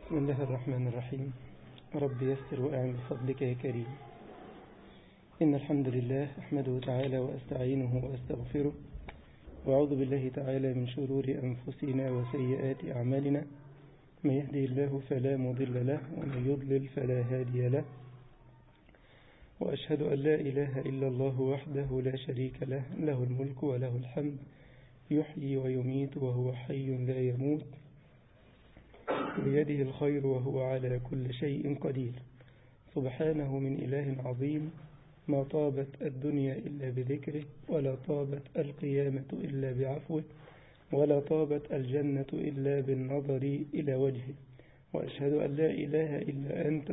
بسم الله الرحمن الرحيم. رب يسر وأعن بفضلك يا كريم. إن الحمد لله أحمده تعالى وأستعينه وأستغفره، وأعوذ بالله تعالى من شرور أنفسنا وسيئات أعمالنا، من يهدي الله فلا مضل له ومن يضلل فلا هادي له، وأشهد أن لا إله إلا الله وحده لا شريك له، له الملك وله الحمد، يحيي ويميت وهو حي لا يموت، بيده الخير وهو على كل شيء قدير. سبحانه من إله عظيم، ما طابت الدنيا إلا بذكره، ولا طابت القيامة إلا بعفوه، ولا طابت الجنة إلا بالنظر إلى وجهه. وأشهد أن لا إله إلا أنت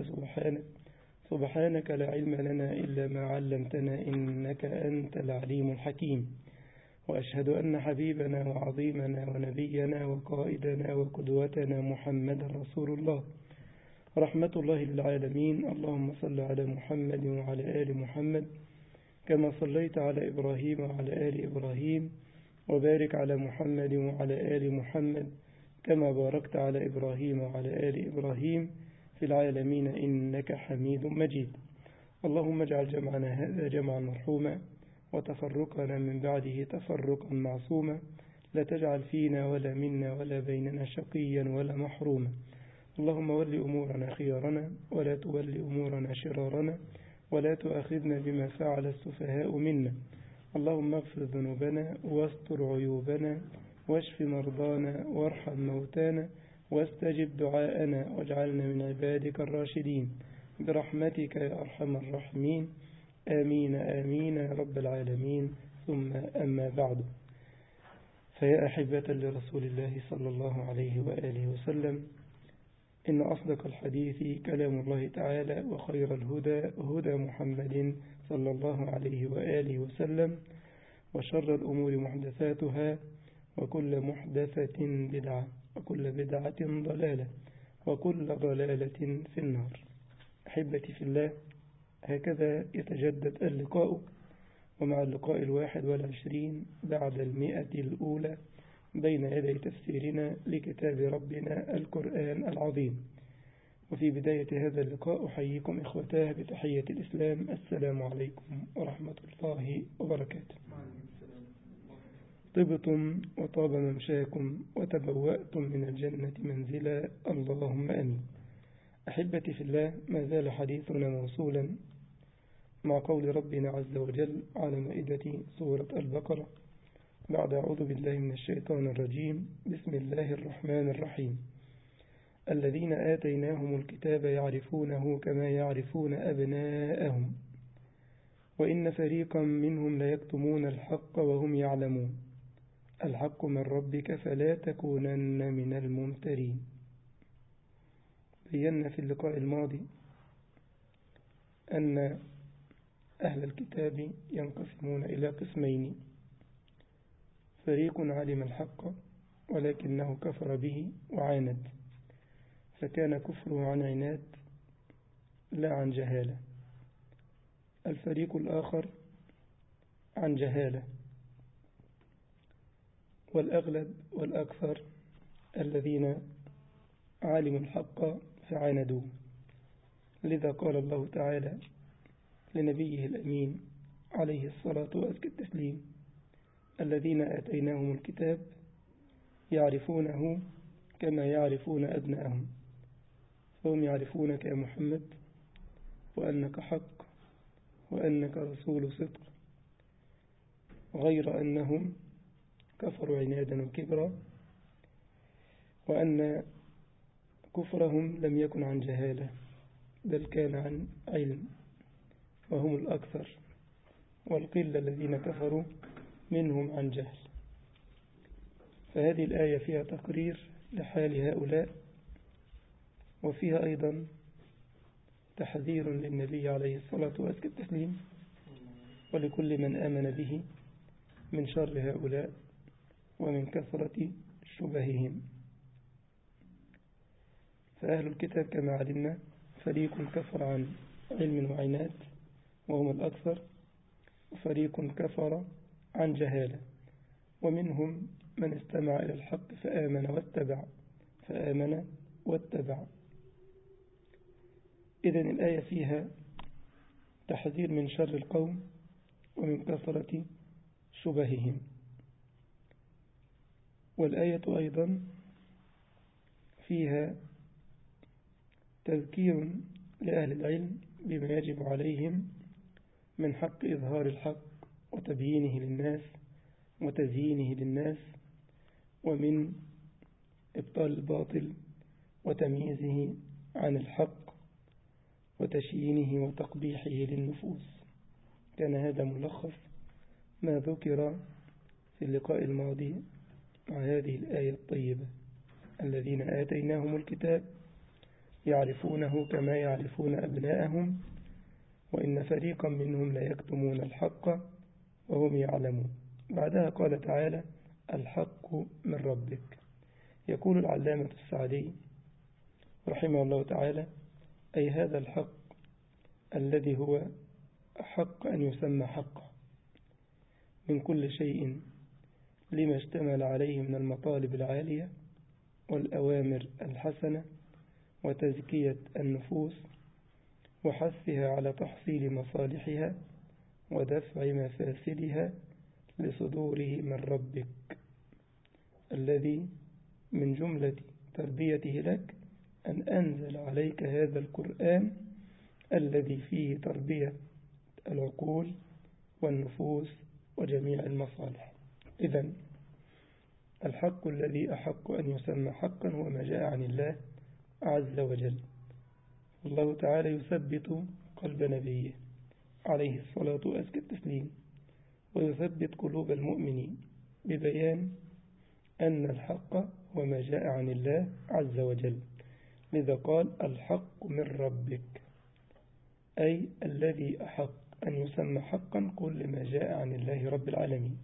سبحانك لا علم لنا إلا ما علمتنا إنك أنت العليم الحكيم. وأشهد أن حبيبنا وعظيمنا ونبينا وقائدنا وقدوتنا محمد رسول الله، رحمة الله للعالمين. اللهم صل على محمد وعلى آل محمد كما صليت على إبراهيم وعلى آل إبراهيم، وبارك على محمد وعلى آل محمد كما باركت على إبراهيم وعلى آل إبراهيم في العالمين إنك حميد مجيد. اللهم اجعل جمعنا هذا جمعا مرحوما، وتفرقنا من بعده تفرقا معصوما، لا تجعل فينا ولا منا ولا بيننا شقيا ولا محروما. اللهم ول أمورنا خيارنا، ولا تول أمورنا شرارنا، ولا تؤاخذنا بما فعل السفهاء منا. اللهم اغفر ذنوبنا واستر عيوبنا واشف مرضانا وارحم موتانا واستجب دعاءنا، واجعلنا من عبادك الراشدين برحمتك يا أرحم الراحمين. آمين آمين يا رب العالمين. ثم أما بعد، فيا أحبة لرسول الله صلى الله عليه وآله وسلم، إن أصدق الحديث كلام الله تعالى، وخير الهدى هدى محمد صلى الله عليه وآله وسلم، وشر الأمور محدثاتها، وكل محدثة بدعة، وكل بدعة ضلالة، وكل ضلالة في النار. أحبتي في الله، هكذا يتجدد اللقاء، ومع اللقاء 21 بعد 100 الأولى بين يدي تفسيرنا لكتاب ربنا القرآن العظيم. وفي بداية هذا اللقاء أحييكم إخوتاه بتحية الإسلام، السلام عليكم ورحمة الله وبركاته. طبتم وطاب ممشاكم وتبوأتم من الجنة منزلا، اللهم آمين. أحبتي في الله، ما زال حديثنا موصولا مع قول ربنا عز وجل على مائدة سورة البقرة بعد أعوذ بالله من الشيطان الرجيم. بسم الله الرحمن الرحيم. الذين آتيناهم الكتاب يعرفونه كما يعرفون أبناءهم، وإن فريقا منهم ليكتمون الحق وهم يعلمون. الحق من ربك فلا تكونن من الممترين. بينا في اللقاء الماضي أن أهل الكتاب ينقسمون إلى قسمين: فريق علم الحق ولكنه كفر به وعاند، فكان كفره عن عناد لا عن جهالة. الفريق الآخر عن جهالة، والأغلب والأكثر الذين علموا الحق فعاندوه. لذا قال الله تعالى لنبيه الأمين عليه الصلاة والتسليم: الذين آتيناهم الكتاب يعرفونه كما يعرفون أبناءهم. فهم يعرفونك يا محمد وأنك حق وأنك رسول صدق، غير أنهم كفروا عنادا وكبرا، وأن كفرهم لم يكن عن جهالة بل كان عن علم، وهم الأكثر، والقلة الذين كفروا منهم عن جهل. فهذه الآية فيها تقرير لحال هؤلاء، وفيها أيضا تحذير للنبي عليه الصلاة والتسليم ولكل من آمن به من شر هؤلاء ومن كثرة شبههم. فأهل الكتاب كما علمنا فريق كفر عن علم وعناد وهم الأكثر، وفريق كفر عن جهالة، ومنهم من استمع إلى الحق فآمن واتبع إذن الآية فيها تحذير من شر القوم ومن كثرة شبههم. والآية أيضا فيها تذكير لأهل العلم بما يجب عليهم من حق إظهار الحق وتبيينه للناس وتزيينه للناس، ومن إبطال الباطل وتمييزه عن الحق وتشيينه وتقبيحه للنفوس. كان هذا ملخص ما ذكر في اللقاء الماضي مع هذه الآية الطيبة: الذين آتيناهم الكتاب يعرفونه كما يعرفون أبناءهم وإن فريقا منهم لا يكتمون الحق وهم يعلمون. بعدها قال تعالى: الحق من ربك. يقول العلامة السعدي رحمه الله تعالى: أي هذا الحق الذي هو أحق أن يسمى حقا من كل شيء لما اشتمل عليه من المطالب العالية والأوامر الحسنة وتزكية النفوس وحثها على تحصيل مصالحها ودفع مفاسدها لصدوره من ربك، الذي من جملة تربيته لك أن أنزل عليك هذا القرآن الذي فيه تربية العقول والنفوس وجميع المصالح. إذن الحق الذي أحق أن يسمى حقا هو ما جاء عن الله عز وجل. الله تعالى يثبت قلب نبيه عليه الصلاة وأزكى التسليم، ويثبت قلوب المؤمنين ببيان أن الحق هو ما جاء عن الله عز وجل. لذا قال: الحق من ربك، أي الذي أحق أن يسمى حقا كل ما جاء عن الله رب العالمين.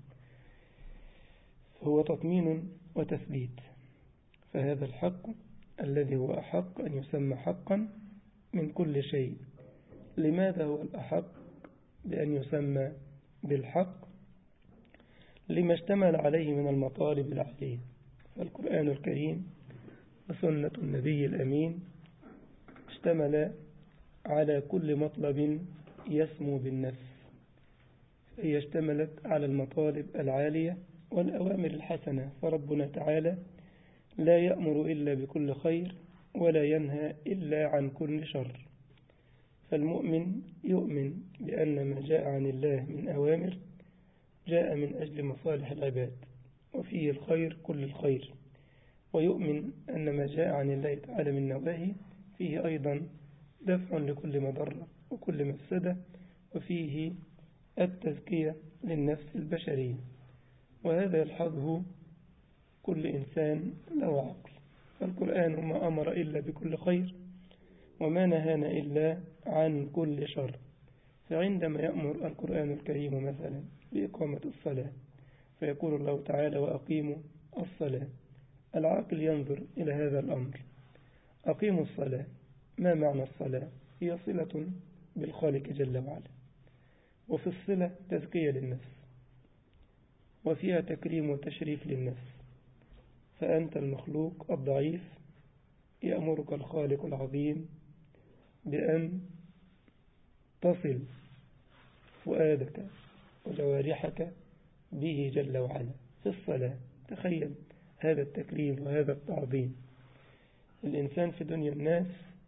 هو تطمين وتثبيت، فهذا الحق الذي هو أحق أن يسمى حقا من كل شيء. لماذا هو الأحق بأن يسمى بالحق؟ لما اشتمل عليه من المطالب العالية. فالقرآن الكريم وسنة النبي الأمين اشتمل على كل مطلب يسمو بالنفس، هي اشتملت على المطالب العالية والأوامر الحسنة. فربنا تعالى لا يأمر إلا بكل خير ولا ينهى إلا عن كل شر. فالمؤمن يؤمن بأن ما جاء عن الله من أوامر جاء من أجل مصالح العباد وفيه الخير كل الخير، ويؤمن أن ما جاء عن الله تعالى من نواهي فيه أيضا دفع لكل مضرة وكل مفسدة، وفيه التزكية للنفس البشرية. وهذا يلحظه كل إنسان له عقل. فالقرآن ما أمر إلا بكل خير وما نهانا إلا عن كل شر. فعندما يأمر القرآن الكريم مثلا بإقامة الصلاة فيقول الله تعالى: وأقيموا الصلاة، العاقل ينظر إلى هذا الأمر. أقيموا الصلاة، ما معنى الصلاة؟ هي صلة بالخالق جل وعلا، وفي الصلة تزكية للنفس، وفيها تكريم وتشريف للنفس. فأنت المخلوق الضعيف يأمرك الخالق العظيم بأن تصل فؤادك وجوارحك به جل وعلا في الصلاة. تخيل هذا التكريم وهذا التعظيم. الإنسان في دنيا الناس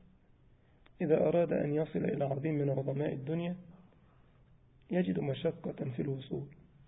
إذا أراد أن يصل إلى عظيم من عظماء الدنيا يجد مشقة في الوصول،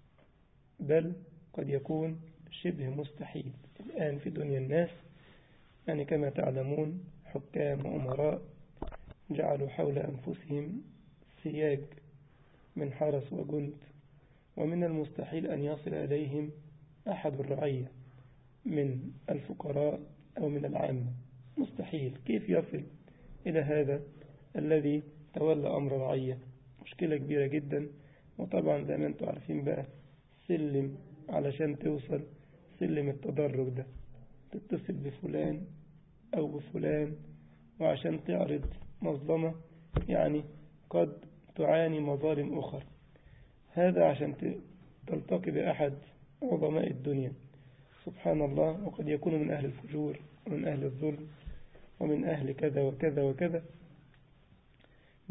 بل قد يكون شبه مستحيل. الآن في دنيا الناس يعني كما تعلمون حكام وأمراء جعلوا حول أنفسهم سياج من حرس وجند، ومن المستحيل أن يصل إليهم أحد الرعية من الفقراء أو من العامة. مستحيل. كيف يصل إلى هذا الذي تولى أمر رعية؟ مشكلة كبيرة جدا. وطبعا زي ما انتم عارفين بقى سلم علشان توصل سلم التدرج ده، تتصل بفلان أو بفلان، وعشان تعرض مظلمة يعني قد تعاني مظالم أخرى. هذا عشان تلتقي بأحد عظماء الدنيا. سبحان الله. وقد يكون من أهل الفجور ومن أهل الظلم ومن أهل كذا وكذا وكذا،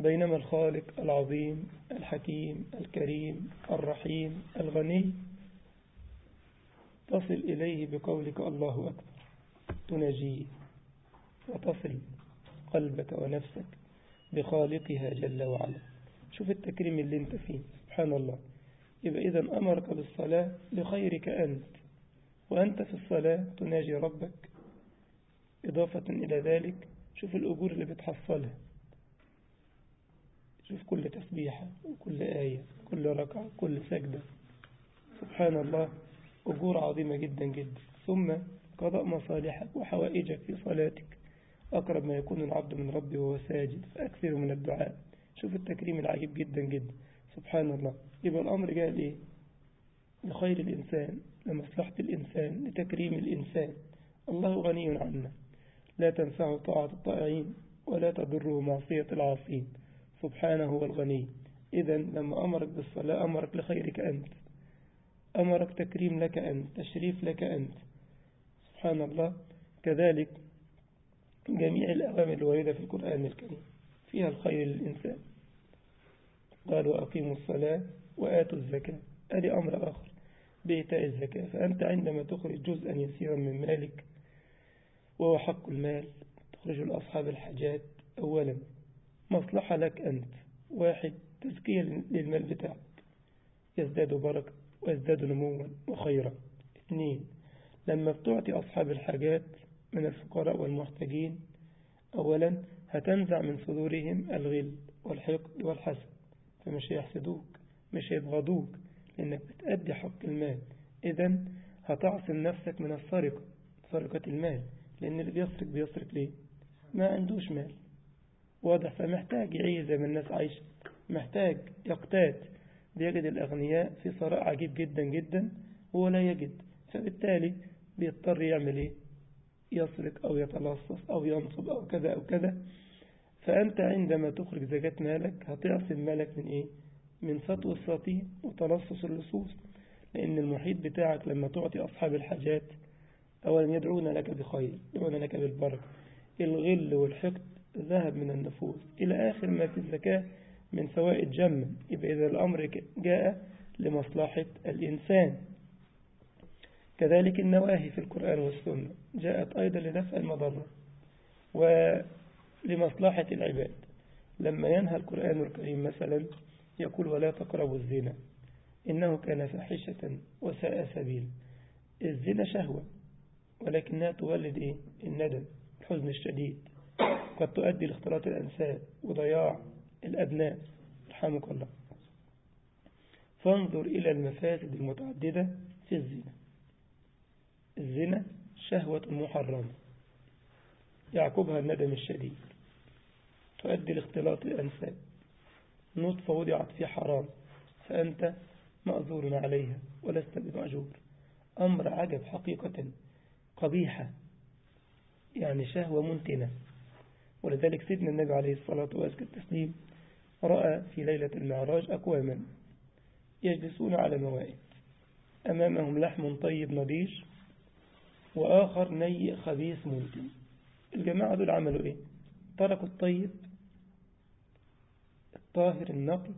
بينما الخالق العظيم الحكيم الكريم الرحيم الغني تصل إليه بقولك الله أكبر، تناجيه وتصل قلبك ونفسك بخالقها جل وعلا. شوف التكريم اللي انت فيه، سبحان الله. يبقى إذن أمرك بالصلاة لخيرك أنت، وأنت في الصلاة تناجي ربك. إضافة إلى ذلك شوف الأجور اللي بتحصلها، شوف كل تسبيحة وكل آية، كل ركعة، كل سجدة، سبحان الله، أجور عظيمة جدا جدا. ثم قضاء مصالحك وحوائجك في صلاتك، أقرب ما يكون العبد من ربه وهو ساجد، فأكثر من الدعاء. شوف التكريم العجيب جدا جدا، سبحان الله. يبقى الأمر جاء ليه؟ لخير الإنسان، لمصلحة الإنسان، لتكريم الإنسان. الله غني عنا، لا تنفعه طاعة الطائعين ولا تضره معصية العاصين، سبحانه هو الغني. إذن لما أمرك بالصلاة أمرك لخيرك أنت، أمرك تكريم لك أنت، تشريف لك أنت، سبحان الله. كذلك جميع الأوامر الواردة في القرآن الكريم فيها الخير للإنسان. قالوا أقيموا الصلاة وآتوا الزكاة، هذه أمر آخر بإيتاء الزكاة. فأنت عندما تخرج جزءا يسيرا من مالك وهو حق المال، تخرج لأصحاب الحاجات، أولا مصلحة لك أنت، واحد تزكية للمال بتاعك يزداد بركة ويزداد نموا وخيرا. اثنين لما بتعطي أصحاب الحاجات من الفقراء والمحتاجين، أولا هتنزع من صدورهم الغل والحقد والحسد، فمش هيحسدوك، مش هيبغضوك، لأنك بتأدي حق المال. إذن هتعصم نفسك من السرقة، سرقة المال، لأن اللي بيسرق ليه؟ ما عندوش مال، واضح، فمحتاج يعيش زي ما الناس عايشة، محتاج يقتات. بيجد الأغنياء في ثراء عجيب جدا جدا هو لا يجد، فبالتالي بيضطر يعمل إيه؟ يسرق أو يتلصص أو ينصب أو كذا أو كذا. فأنت عندما تخرج زكاة مالك هتعصم مالك من إيه؟ من سطو السطي وتلصص اللصوص، لأن المحيط بتاعك لما تعطي أصحاب الحاجات أولا يدعون لك بخير، يدعون لك بالبركة. الغل والحقد ذهب من النفوس، إلى آخر ما في الزكاة من فوائد جمة. يبقى إذا الأمر جاء لمصلحة الإنسان. كذلك النواهي في القرآن والسنة جاءت أيضا لدفع المضرة ولمصلحة العباد. لما ينهى القرآن الكريم مثلا يقول ولا تقربوا الزنا إنه كان فاحشة وساء سبيل. الزنا شهوة، ولكنها تولد إيه؟ الندم، الحزن الشديد، قد تؤدي لاختلاط الأنساب وضياع الأبناء، رحمك الله. فانظر إلى المفاسد المتعددة في الزنا. الزنا شهوة محرمة يعقبها الندم الشديد، تؤدي لاختلاط الأنساب، نطفة وضعت في حرام فأنت مأذور عليها ولست بمأجور. أمر عجب حقيقة، قبيحة، يعني شهوة منتنة. ولذلك سيدنا النبي عليه الصلاة والتسليم رأى في ليلة المعراج أقواما يجلسون على موائد، أمامهم لحم طيب نضيج وآخر نيء خبيث منتن. الجماعة دول عملوا إيه؟ تركوا الطيب الطاهر النقي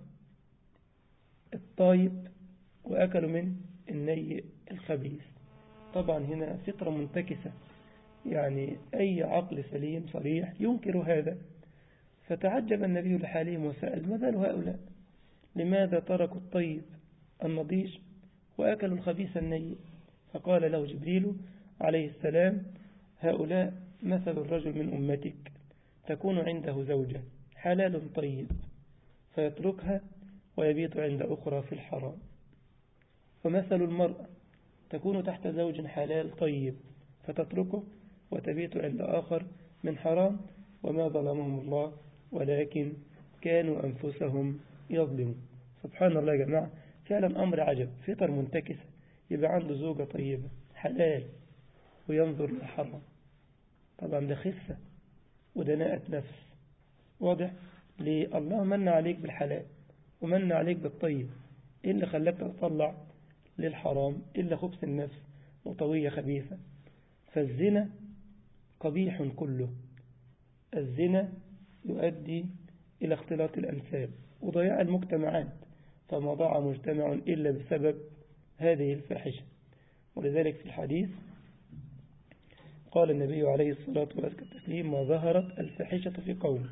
الطيب وأكلوا من النيء الخبيث. طبعا هنا فطرة منتكسة، يعني أي عقل سليم صريح ينكر هذا. فتعجب النبي لحالهم وسأل ما بال هؤلاء، لماذا تركوا الطيب النضيج وأكلوا الخبيث النيء؟ فقال له جبريل عليه السلام هؤلاء مثل الرجل من أمتك تكون عنده زوجة حلال طيب فيتركها ويبيت عند أخرى في الحرام، ومثل المرأة تكون تحت زوج حلال طيب فتتركه وتبيت عند آخر من حرام، وما ظلمهم الله ولكن كانوا أنفسهم يظلمون. سبحان الله يا جماعة، فعلا أمر عجب، فطر منتكسة. يبقى عنده زوجة طيبة حلال وينظر للحرام، طبعا ده خفة ودناءة نفس، واضح. ليه؟ الله من عليك بالحلال ومن عليك بالطيب، إيه اللي خلاك تطلع للحرام إلا خبث النفس وطوية خبيثة؟ فالزنا قبيح كله، الزنا يؤدي إلى اختلاط الأنساب وضياع المجتمعات، فما ضاع مجتمع إلا بسبب هذه الفاحشة. ولذلك في الحديث قال النبي عليه الصلاة والسلام: ما ظهرت الفاحشة في قوم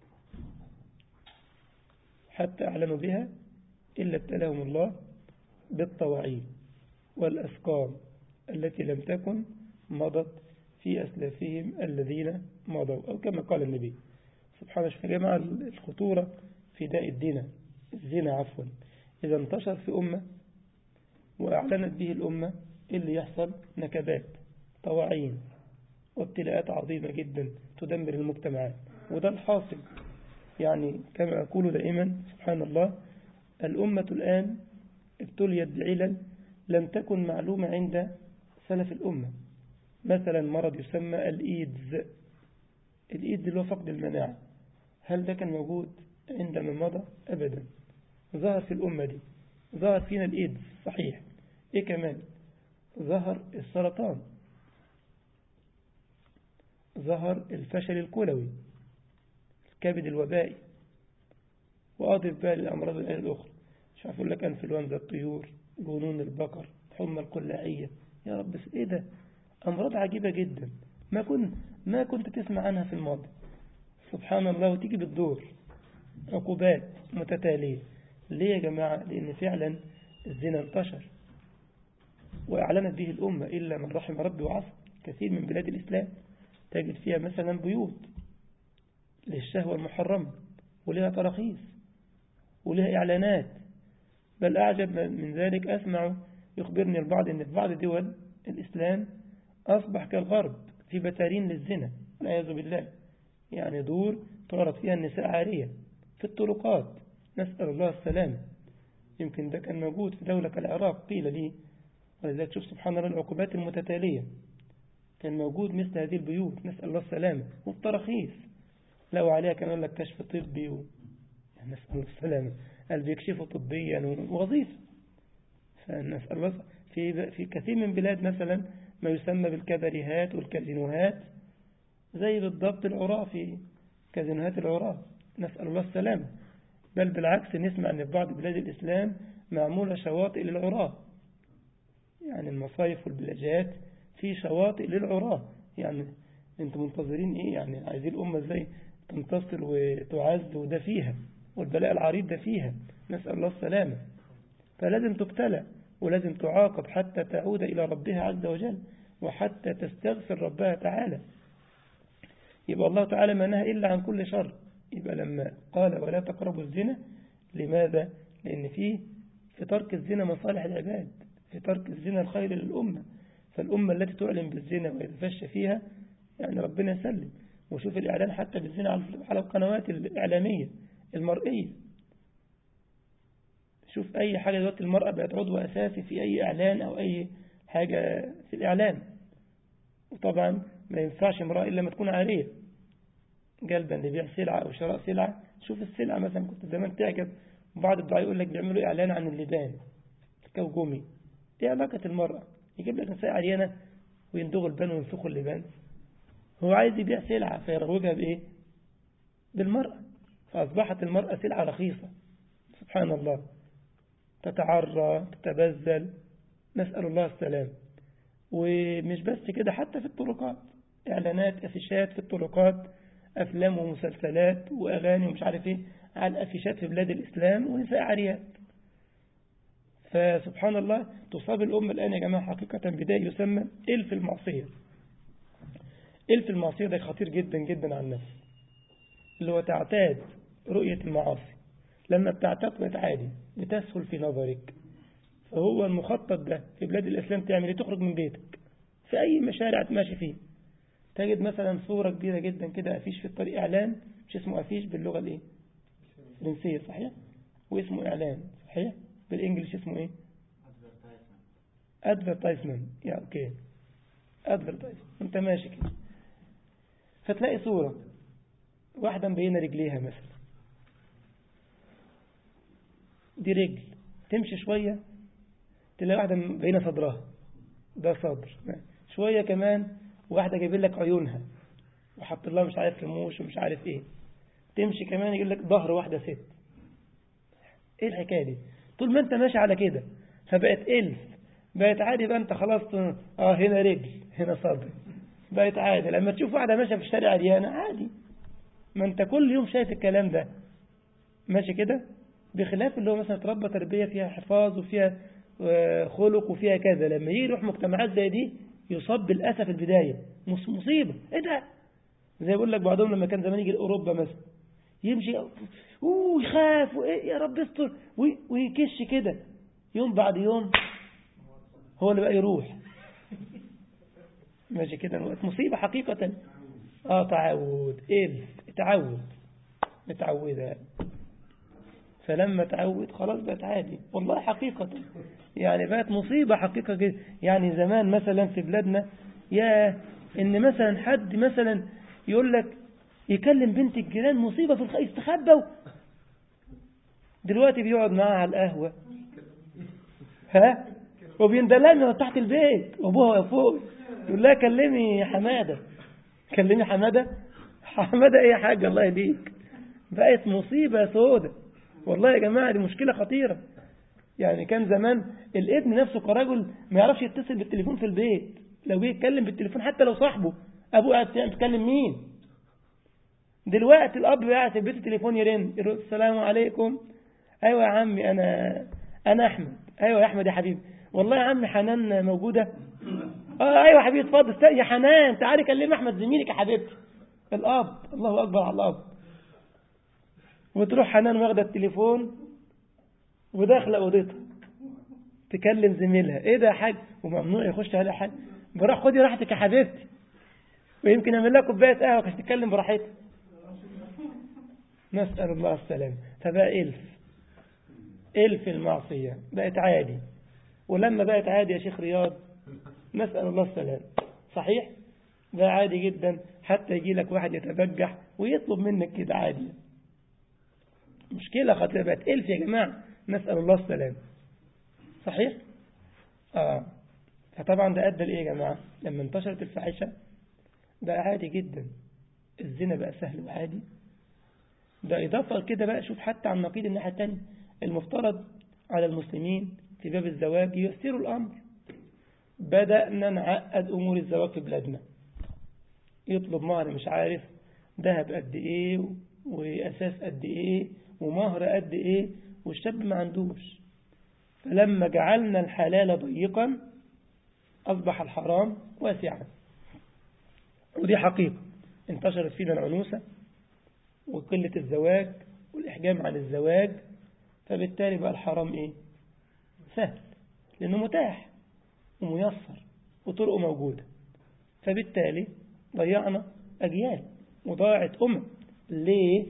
حتى أعلنوا بها إلا ابتلاهم الله بالطواعين والأسقام التي لم تكن مضت في أسلافهم الذين مضوا، أو كما قال النبي. سبحانه وتعالى يا جماعة الخطورة في داء الزنا إذا انتشر في أمة وأعلنت به الأمة اللي يحصل نكبات طواعين وابتلاءات عظيمة جدا تدمر المجتمعات. وده الحاصل، يعني كما أقول دائما سبحان الله، الأمة الآن ابتليت بعلل لم تكن معلومة عند سلف الأمة. مثلا مرض يسمى الإيدز اللي هو فقد المناعة، هل ده كان موجود عندما مضى؟ أبدا. ظهر في الأمة دي، ظهر فينا الإيدز صحيح. إيه كمان؟ ظهر السرطان، ظهر الفشل الكلوي، الكبد الوبائي، وأضف بقى للأمراض الأخرى، مش عارف أقول لك أنفلونزا الطيور، جنون البقر، حمى القلاعية. يا رب إيه ده؟ أمراض عجيبة جدا ما كنت تسمع عنها في الماضي. سبحان الله، وتيجي بالدور، عقوبات متتالية. ليه يا جماعة؟ لأن فعلا الزنا انتشر وأعلنت به الأمة إلا من رحم ربي وعصى. كثير من بلاد الإسلام تجد فيها مثلا بيوت للشهوة المحرمة ولها تراخيص ولها إعلانات. بل أعجب من ذلك أسمع يخبرني البعض أن في بعض دول الإسلام أصبح كالغرب في بتارين للزنا والعياذ بالله، يعني دور تعرض فيها النساء عارية في الطرقات، نسأل الله السلامة. يمكن ده كان موجود في دولة العراق قيل لي، ولذلك شوف سبحان الله العقوبات المتتالية. كان موجود مثل هذه البيوت، نسأل الله السلامة، والتراخيص لو عليها كان يقول لك كشف طبي نسأل الله السلامة، قال بيكشفوا طبيا ووظيفة. فنسأل الله في كثير من بلاد مثلا ما يسمى بالكباريهات والكازينوهات، زي بالضبط العراة في كازينوهات العراة، نسأل الله السلامة. بل بالعكس نسمع أن في بعض بلاد الإسلام معمولة شواطئ للعراة، يعني المصايف والبلاجات في شواطئ للعراة. يعني انتم منتظرين ايه؟ يعني عايزين الأمة ازاي تنتصر وتعز؟ وده فيها، والبلاء العريض ده فيها، نسأل الله السلامة. فلازم تبتلى ولازم تعاقب حتى تعود إلى ربها عز وجل وحتى تستغفر ربها تعالى. يبقى الله تعالى ما نهى إلا عن كل شر. يبقى لما قال ولا تقربوا الزنا، لماذا؟ لأن في ترك الزنا مصالح العباد، في ترك الزنا الخير للأمة. فالأمة التي تعلن بالزنا ويتفشى فيها يعني ربنا يسلم. وشوف الإعلان حتى بالزنا على القنوات الإعلامية المرئية. شوف أي حاجة دلوقتي المرأة بقت عضو أساسي في أي إعلان أو أي حاجة في الإعلان. وطبعا ما ينفعش امرأة إلا ما تكون عارية، قلبا لبيع سلعة أو شراء سلعة. شوف السلعة مثلا، كنت زمان تعجب بعض الدعاء يقول لك بيعملوا إعلان عن اللبان الكوجومي. إيه علاقة المرأة؟ يجيب لك نساء عريانة ويندغوا البان وينفخوا اللبان. هو عايز يبيع سلعة فيروجها بإيه؟ بالمرأة. فأصبحت المرأة سلعة رخيصة، سبحان الله، تتعرى تتبذل، نسأل الله السلام. ومش بس كده، حتى في الطرقات إعلانات أفيشات في الطرقات، أفلام ومسلسلات وأغاني ومش عارف إيه على الأفيشات في بلاد الإسلام، ونساء عريات. فسبحان الله تصاب الأمة الآن يا جماعة حقيقة بداية يسمى إلف المعصية. إلف المعصية ده خطير جدا جدا على النفس، اللي هو تعتاد رؤية المعاصي. لما بتعتاد وتعادي بتسهل في نظرك. فهو المخطط ده في بلاد الإسلام تعمل إيه؟ تخرج من بيتك في أي مشارع تماشي فيه تجد مثلا صورة كبيرة جدا كده، أفيش في الطريق، إعلان، مش اسمه أفيش باللغة الإيه؟ الفرنسية صحيح؟ واسمه إعلان صحيح؟ بالإنجليش اسمه إيه؟ advertisement. يا أوكي advertisement. أنت ماشي كده فتلاقي صورة واحدة مبينة رجليها مثلا، دي رجل، تمشي شوية تلاقي واحدة مبينة صدرها، ده صدر. شوية كمان واحدة جايبين لك عيونها وحط لها مش عارف رموش ومش عارف ايه. تمشي كمان يقول لك ظهر واحدة ست. ايه الحكاية دي؟ طول ما انت ماشي على كده فبقت ألف، بقت عادي بقى، انت خلاص هنا رجل هنا صدر، بقت عادي. لما تشوف واحدة ماشية في الشارع عريانة عادي، ما انت كل يوم شايف الكلام ده ماشي كده. بخلاف اللي هو مثلا تربى تربية فيها حفاظ وفيها خلق وفيها كذا، لما يروح مجتمعات زي دي يصاب بالأسف البداية مصيبة. ايه ده؟ زي يقول لك بعضهم لما كان زمان يجي أوروبا مثلا يمشي ويخاف وإيه يا رب استر ويكش كده، يوم بعد يوم هو اللي بقى يروح ماشي كده. مصيبة حقيقة. تعود تعود متعودة، فلما تعود خلاص بقت عادي والله حقيقة. يعني بقت مصيبة حقيقة كده. يعني زمان مثلا في بلادنا يا إن مثلا حد مثلا يقول لك يكلم بنت الجيران مصيبة في يستخبوا. دلوقتي بيقعد معاها على القهوة وبيندلعني من تحت البيت وابوها فوق يقول لها كلمي حمادة، كلمي حمادة. حمادة ايه يا حاج الله يهديك؟ بقت مصيبة سودة والله يا جماعة، دي مشكلة خطيرة. يعني كان زمان الابن نفسه كرجل ما يعرفش يتصل بالتليفون في البيت، لو جه يتكلم بالتليفون حتى لو صاحبه ابوه قاعد تكلم مين. دلوقتي الاب قاعد في البيت التليفون يرن السلام عليكم، ايوه يا عمي انا احمد، ايوه يا احمد يا حبيبي، والله يا عم حنان موجودة، ايوه يا حبيبي اتفضل يا حنان تعالي كلمي احمد زميلك يا حبيبتي. الاب الله اكبر على الاب. وتروح حنان واخده التليفون وداخله اوضتها تكلم زميلها، ايه ده يا حاج؟ وممنوع يخش عليها حاج، بروح خدي راحتك يا حبيبتي، ويمكن اعمل لها كوبايه قهوه عشان تتكلم براحتها. نسال الله السلامه. فبقى الف المعصيه بقت عادي. ولما بقت عادي يا شيخ رياض نسال الله السلامه صحيح بقى عادي جدا، حتى يجي لك واحد يتبجح ويطلب منك كده عادي. مشكله خطيره بقت الف يا جماعه، نسال الله السلامه صحيح. فطبعا ده أدى لإيه يا جماعة؟ لما انتشرت الفاحشة بقى عادي جدا، الزنا بقى سهل وعادي. ده إضافة كده بقى، شوف حتى عن نقيض الناحية التانية، المفترض على المسلمين في باب الزواج ييسروا الأمر. بدأنا نعقد أمور الزواج في بلادنا، يطلب مهر مش عارف ذهب قد إيه وأساس قد إيه ومهر قد إيه، والشاب ما عندوش. فلما جعلنا الحلال ضيقا أصبح الحرام واسعا، ودي حقيقة. انتشرت فينا العنوسة وقلة الزواج والإحجام عن الزواج، فبالتالي بقى الحرام سهل لأنه متاح وميسر وطرقه موجودة. فبالتالي ضيعنا أجيال وضاعت ليه؟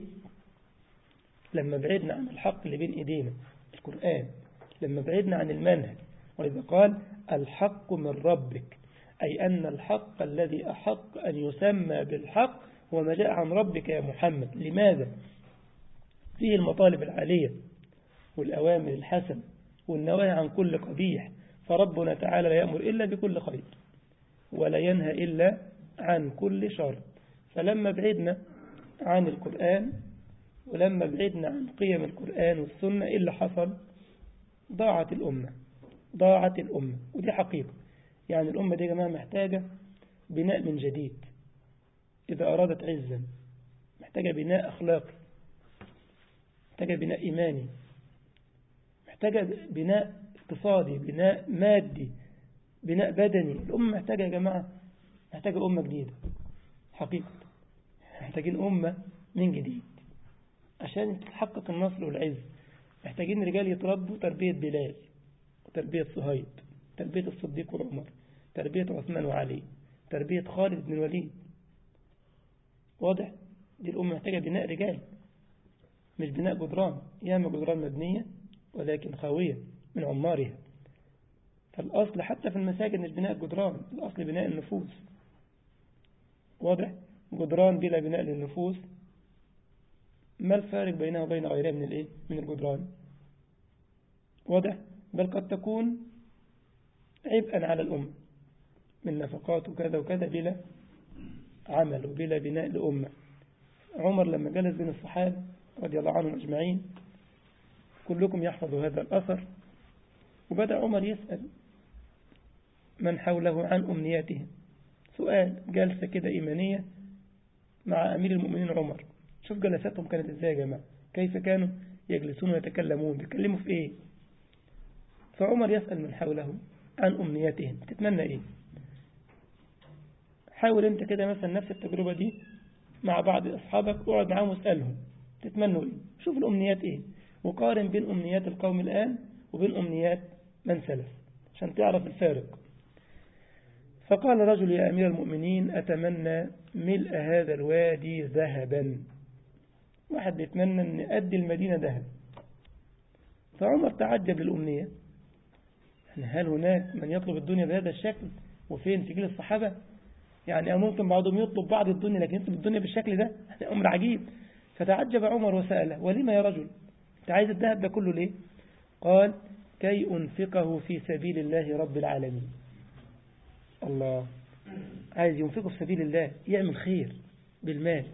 لما بعدنا عن الحق اللي بين إيدينا القرآن، لما بعدنا عن المنهج. وإذا قال الحق من ربك، أي أن الحق الذي أحق أن يسمى بالحق هو ما جاء عن ربك يا محمد. لماذا؟ فيه المطالب العالية والأوامر الحسنة والنواهي عن كل قبيح، فربنا تعالى لا يأمر إلا بكل خير ولا ينهى إلا عن كل شر. فلما بعدنا عن القرآن ولما بعدنا عن قيم القرآن والسنة، إيه اللي حصل؟ ضاعت الأمة. ودي حقيقة. يعني الأمة دي يا جماعة محتاجة بناء من جديد إذا أرادت عزا، محتاجة بناء أخلاقي، محتاجة بناء إيماني، محتاجة بناء اقتصادي، بناء مادي، بناء بدني. الأمة محتاجة يا جماعة، محتاجة أمة جديدة حقيقة. محتاجين أمة من جديد عشان تتحقق النصر والعز. محتاجين رجال يتربوا تربية بلال وتربية صهيب، تربية الصديق وعمر، تربية عثمان وعلي، تربية خالد بن الوليد. واضح؟ دي الأمة محتاجة بناء رجال مش بناء جدران. ياما جدران مبنية ولكن خاوية من عمارها. فالأصل حتى في المساجد مش بناء جدران، الأصل بناء النفوس. واضح؟ جدران بلا بناء للنفوس، ما الفارق بينها وبين غيرها من الجدران؟ واضح؟ بل قد تكون عبئا على الأمة من نفقات وكذا وكذا بلا عمل وبلا بناء لأمة. عمر لما جلس بين الصحابة رضي الله عنهم أجمعين، كلكم يحفظ هذا الأثر، وبدأ عمر يسأل من حوله عن أمنياتهم، سؤال جلسة كده إيمانية مع أمير المؤمنين عمر. شوف جلساتهم كانت إزاي يا جماعة، كيف كانوا يجلسون ويتكلمون، بيتكلموا في إيه. فعمر يسأل من حوله عن أمنياتهم، تتمنى إيه؟ حاول أنت كده مثلا نفس التجربة دي مع بعض أصحابك، اقعد معاهم واسألهم تتمنوا إيه، شوف الأمنيات إيه، وقارن بين أمنيات القوم الآن وبين أمنيات من سلف عشان تعرف الفارق. فقال رجل يا أمير المؤمنين أتمنى ملء هذا الوادي ذهبا، واحد بيتمنى أن أدي المدينة ذهب. فعمر تعجب للأمنية، يعني هل هناك من يطلب الدنيا بهذا الشكل وفين في جيل الصحابة؟ يعني ممكن بعضهم يطلب بعض الدنيا لكن يطلب الدنيا بالشكل ده، يعني أمر عجيب. فتعجب عمر وسأله ولما يا رجل، أنت عايز الذهب ده كله ليه؟ قال كي أنفقه في سبيل الله رب العالمين. الله، عايز ينفقه في سبيل الله، يعمل خير بالمال.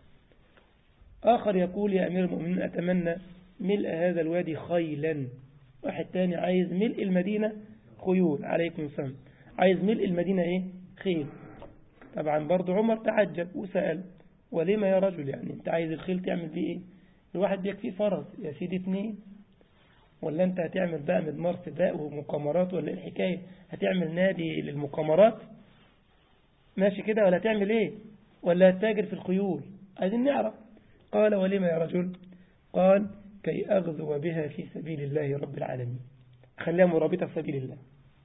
آخر يقول يا أمير المؤمنين أتمنى ملء هذا الوادي خيلا. واحد تاني عايز ملء المدينة خيول، عليكم السلام، عايز ملء المدينة إيه؟ خيل. طبعا برضو عمر تعجب وسأل ولما يا رجل، يعني أنت عايز الخيل تعمل بيه إيه؟ الواحد بيكفيه فرس يا سيدي 2، ولا أنت هتعمل بقى مدمار سباق ومقامرات، ولا إيه الحكاية؟ هتعمل نادي للمقامرات ماشي كده، ولا هتعمل إيه؟ ولا هتتاجر في الخيول؟ عايزين نعرف. قال ولما يا رجل؟ قال كي أغزو بها في سبيل الله رب العالمين، خليها مرابطة في سبيل الله.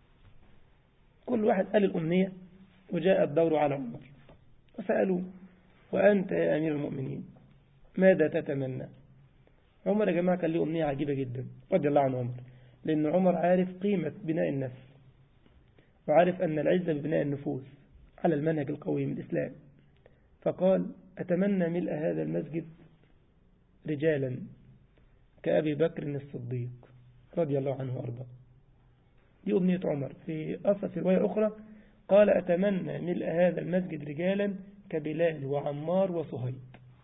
كل واحد قال الأمنية، وجاء الدور على عمر وسألوه وأنت يا أمير المؤمنين ماذا تتمنى؟ عمر يا جماعة كان له أمنية عجيبة جدا رضي الله عنه عمر، لأن عمر عارف قيمة بناء النفس، وعارف أن العزة ببناء النفوس على المنهج القويم الإسلام. فقال أتمنى ملء هذا المسجد رجالا كأبي بكر الصديق رضي الله عنه وأرضاه. دي أمنية عمر. في رواية أخرى قال أتمنى ملء هذا المسجد رجالا كبلال وعمار وصهيب.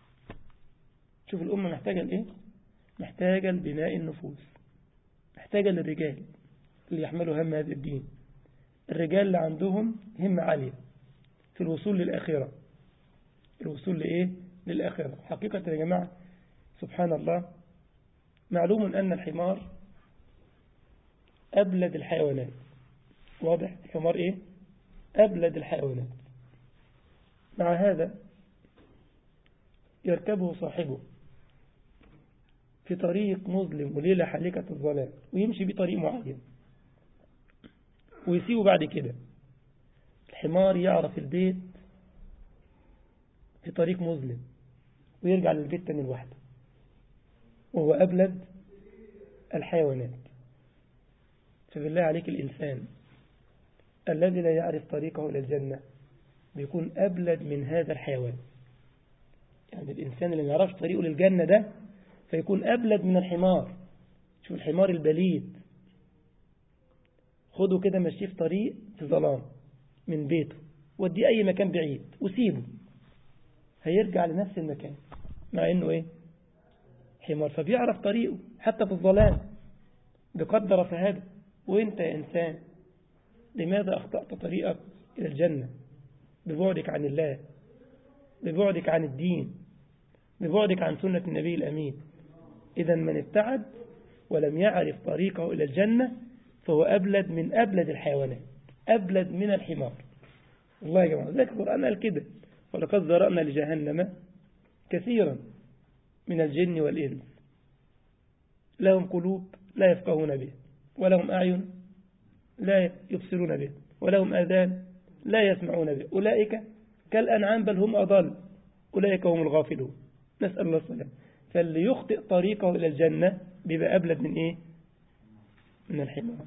شوف الأمة محتاجة لإيه؟ محتاجة لبناء النفوس، محتاجة للرجال اللي يحملوا هم هذا الدين، الرجال اللي عندهم همة عالية في الوصول للآخرة. الوصول لإيه؟ للآخرة. حقيقة يا جماعة سبحان الله، معلوم أن الحمار أبلد الحيوانات. واضح؟ الحمار إيه؟ أبلد الحيوانات. مع هذا يركبه صاحبه في طريق مظلم وليلة حالكة الظلام، ويمشي بطريق معين ويسيبه. بعد كده الحمار يعرف البيت في طريق مظلم ويرجع للبيت تاني لوحده، وهو أبلد الحيوانات. فبالله عليك الإنسان الذي لا يعرف طريقه إلى الجنة بيكون أبلد من هذا الحيوان. يعني الإنسان اللي ما يعرفش طريقه للجنة ده فيكون أبلد من الحمار. شوف الحمار البليد، خده كده مشيه في طريق في ظلام من بيته، وديه أي مكان بعيد وسيبه، هيرجع لنفس المكان مع إنه إيه؟ حمار. فبيعرف طريقه حتى في الظلام بقدر فهذا. وإنت يا إنسان لماذا أخطأت طريقك إلى الجنة؟ ببعدك عن الله، ببعدك عن الدين، ببعدك عن سنة النبي الأمين. إذا من ابتعد ولم يعرف طريقه إلى الجنة فهو أبلد من أبلد الحيوانات، أبلد من الحمار. والله يا جماعة ذلك القرآن قال كده ولقد ذرأنا لجهنم كثيرا من الجن والإنس لهم قلوب لا يفقهون به، ولهم أعين لا يبصرون به، ولهم آذان لا يسمعون به، أولئك كالأنعام بل هم أضل، أولئك هم الغافلون. نسأل الله السلام. فاللي يخطئ طريقه إلى الجنة بيبقى أبلد من إيه؟ من الحمار.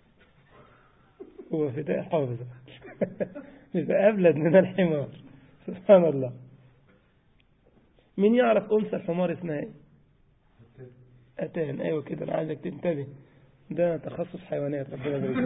هو فداء حافظ بيبقى أبلد من الحمار. سبحان الله. مين يعرف أنثى الحمار اسمها إيه؟ أتان. أيوة كده، أنا عايزك تنتبه، ده تخصص حيوانات ربنا يبارك.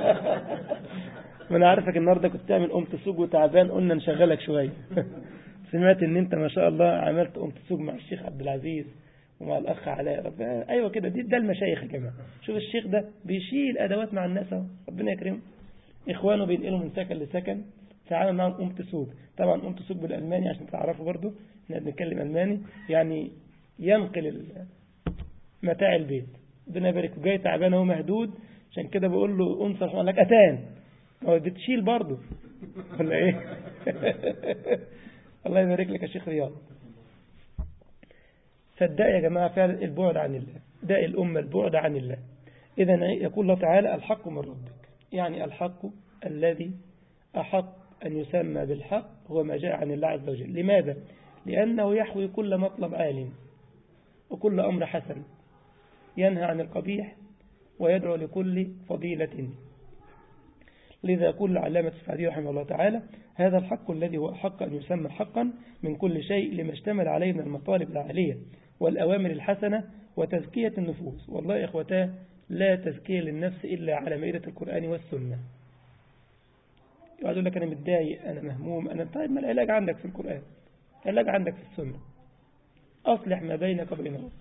ما أنا عارفك النهارده كنت تعمل تسوق وتعبان، قلنا نشغلك شوية. سمعت ان انت ما شاء الله عملت قمت تسوق مع الشيخ عبد العزيز ومع الاخ علاء. ايوه كده، ده المشايخ يا جماعه. شوف الشيخ ده بيشيل ادوات مع الناس اهو، ربنا يكرمه. اخوانه بينقلوا من سكن لسكن، تعامل معهم قمت تسوق. طبعا قمت تسوق بالالماني عشان تعرفوا برضو احنا بنتكلم الماني، يعني ينقل متاع البيت. ربنا يبارك. جاي تعبان هو مهدود، عشان كده بقول له انصر قال لك اتان، هو بتشيل برضه ولا ايه؟ الله يبارك لك يا شيخ رياض. فالداء يا جماعة فعلا البعد عن الله، داء الأمة البعد عن الله. إذن يقول الله تعالى الحق من ربك، يعني الحق الذي أحق أن يسمى بالحق هو ما جاء عن الله عز وجل. لماذا؟ لأنه يحوي كل مطلب عال وكل أمر حسن، ينهى عن القبيح ويدعو لكل فضيلة. لذا كل علامة السعدي رحمه الله تعالى هذا الحق الذي هو حق أن يسمى حقا من كل شيء لما اشتمل عليه من المطالب العالية والأوامر الحسنة وتزكية النفوس. والله يا إخوتاه لا تزكية للنفس إلا على مائدة القرآن والسنة. يقول لك أنا متضايق، أنا مهموم، أنا طيب، ما العلاج عندك في القرآن، العلاج عندك في السنة. أصلح ما بينك وبين ربك.